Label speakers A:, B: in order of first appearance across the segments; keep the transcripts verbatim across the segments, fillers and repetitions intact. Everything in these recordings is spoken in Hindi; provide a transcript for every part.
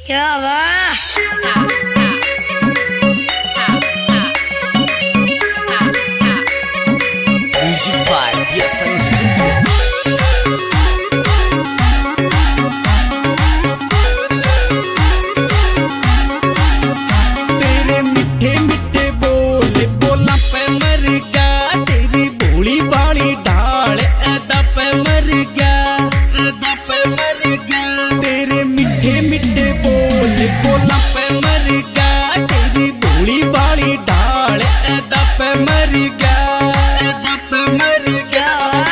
A: क्या वाह।
B: Music by Vyasan studio.
C: तेरे मीठे मीठे बोल बोला पे मर गया, तेरी भोली बाली ढाल ऐदा पे मर गया, ऐदा पे मर गया। तेरे मीठे मीठे बोल बोला पे मर गया, तेरी भोली बाली ढाल ऐदा पे मर गया, ऐदा पे मर गया।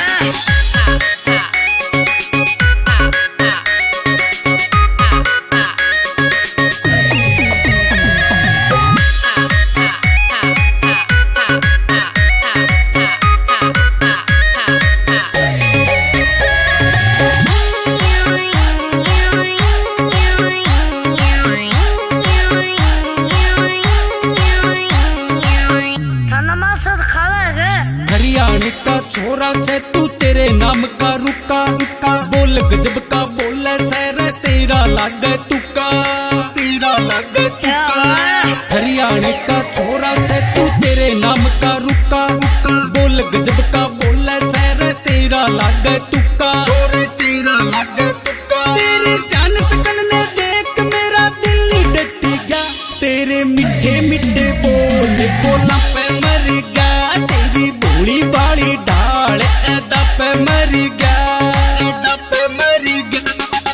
C: हरियाणा का छोरा से तू तेरे नाम का रुका रुका, बोल गजब का बोल सर तेरा लागे तुका, तेरा लागे तुका। हरियाणा का छोरा से तू तेरे नाम का रुका रुका, बोल गजब का बोल सर तेरा लागे तुका, तेरा लागे तुका। तेरी शान सकल ने देख मेरा दिल डट गया, तेरे मीठे मीठे बोल बोला पे मर गया, तेरी भोली बाली ढाल ऐदा पे मर गया, ऐदा पे मर गया।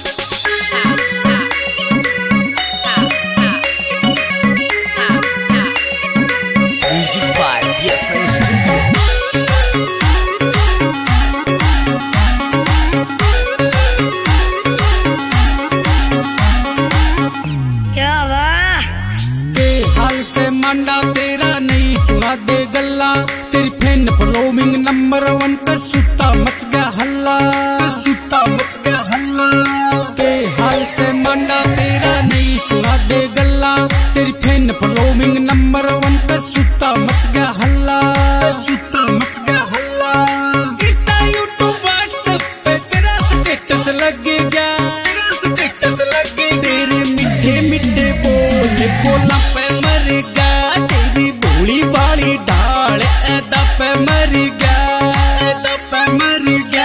B: Music by Vyasan studio.
A: क्या वाह।
C: के हाल से मांडा तेरा नहीं सुना दे गल्ला, तेरी फैन फॉलोइंग नंबर वन पे सुता मच गया हल्ला, सुता मच गया हल्ला। के हाल से मांडा तेरा नहीं सुना दे गल्ला, तेरी फैन फॉलोइंग नंबर वन पे सुता मच गया हल्ला, सुता मच गया हल्ला। इंस्टा यूट्यूब व्हाट्सएप पे तेरा स्टेटस लग गया, तेरा स्टेटस लग गया। तेरे मीठे मीठे बोल बोला पे मर गया, तेरी भोली बाली ढाल ऐदा पे मर गया, ऐदा पे मर गया।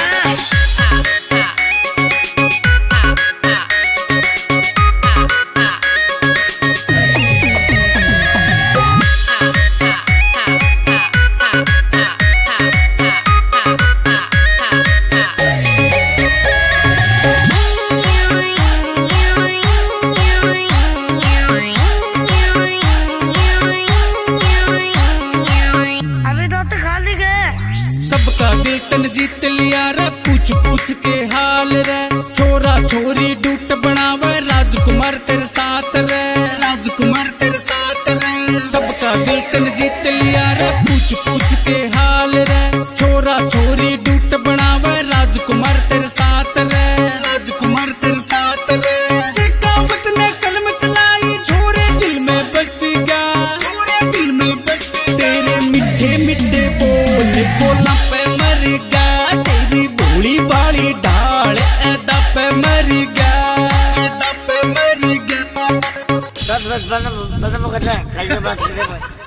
A: अभी तो तो खाली गए।
C: सबका दिल तन जीत लिया रे, पूछ पूछ के हाल रे। छोरा छोरी डूट बनावे, राजकुमार तेरे साथ रे, राजकुमार तेरे साथ रे। सबका दिल तन जीत लिया रे, पूछ पूछ के हाल रे। छोरा छोरी डूट बनावे, राजकुमार तेरे साथ रे, राजकुमार तेरे साथ रे। शेखावत ने कलम चलाई, छोरे दिल में बस गया, छोरे दिल में बस। तेरे मीठे मीठे बोल बोला पे मर गया, तेरी भोली बाली ढाल ऐदा पे मर गया, ऐदा पे मर गया।
D: बस बस बस बस बस बस बस बस बस बस